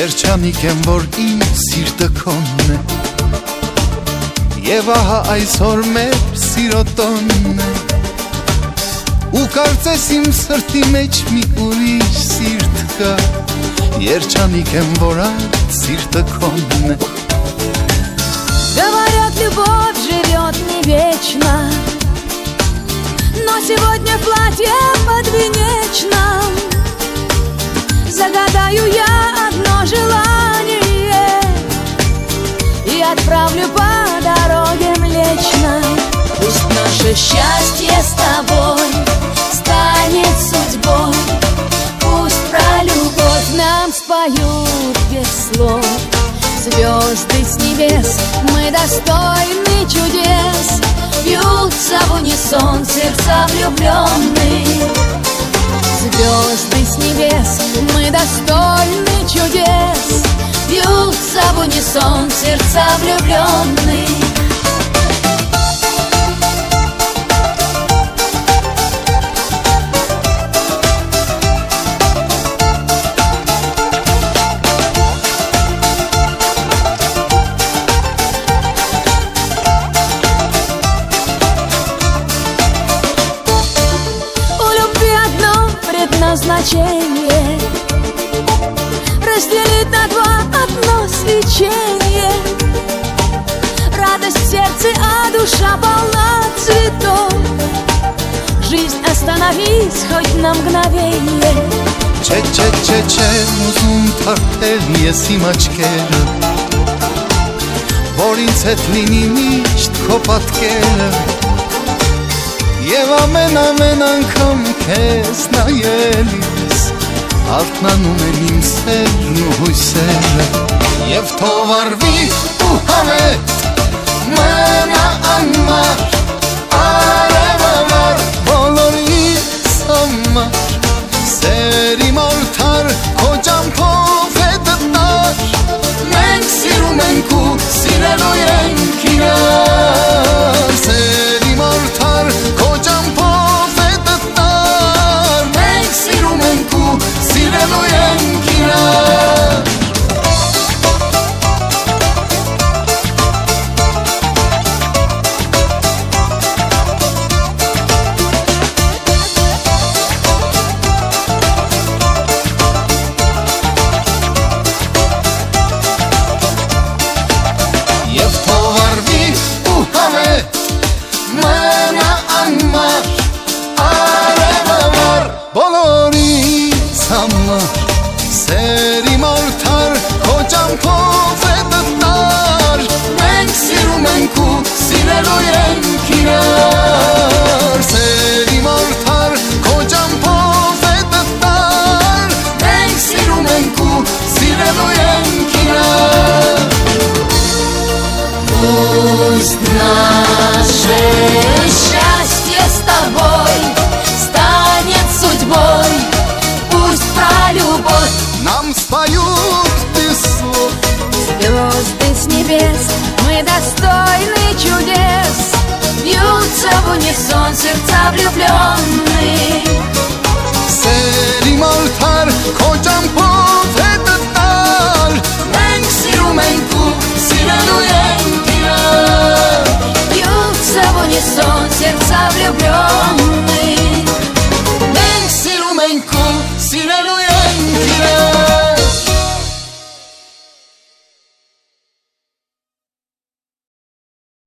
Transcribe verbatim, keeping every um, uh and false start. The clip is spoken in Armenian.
Երջանիկ եմ, որ իմ սիրտը քոնն է, և ահա այսօր մեր սիրո տոնն է, ու կարծես իմ սրտի մեջ մի ուրիշ սիրտ կա, երջանիկ եմ, որ այդ սիրտը քոնն է։ Говорят, любовь живет не вечно, но сегодня в платье подвенечном загадаю я одно желание и отправлю по дороге Млечной. Пусть наше счастье с тобой станет судьбой, пусть про любовь нам споют без слов звезды с небес, мы достойны чудес, бьются в унисон сердца влюбленных. Звезды с небес, мы достойны чудес, бьются в унисон сердца влюбленных. Назначение разделить на два одно свечение, радость в сердце, а душа полна цветов. Жизнь, остановись хоть на мгновение. Չէ, չէ, չէ, չեմ ուզում թարթել ես իմ աչքերը, որ ինձ հետ լինի միշտ քո պատկերը, և ամեն ամեն անգամ քեզ նայելիս արթնանում են իմ սերն ու հույսերը, և թող արվի ու հավետ մնա անմար, արևամար բոլորիս համար, սեր իմ արդար քո ճամփով է դտար, մենք սիրում ենք ու սիրելու ենք իրար, սեր իմ արդար քո ճամփով է դտար, մենք սիրում ենք ու սիրելու ենք իրար։ Բոլորիս համար սեր իմ արդար քո ճամփով է դտար, մենք սիրում ենք ու սիրելու ենք իրար, սեր իմ արդար քո ճամփով է դտար, մենք սիրում ենք ու սիրելու ենք իրար։ Пусть наше счастье с тобой станет судьбой, пусть про любовь нам споют без слов звезды с небес, мы достойны чудес, бьются в унисон сердца влюбленных. Սեր իմ արդար քո ճամփով է դտար, մենք սիրում ենք ու սիրելու ենք իրար, бьются в унисон сердца влюбленных. մենք սիրում ենք ու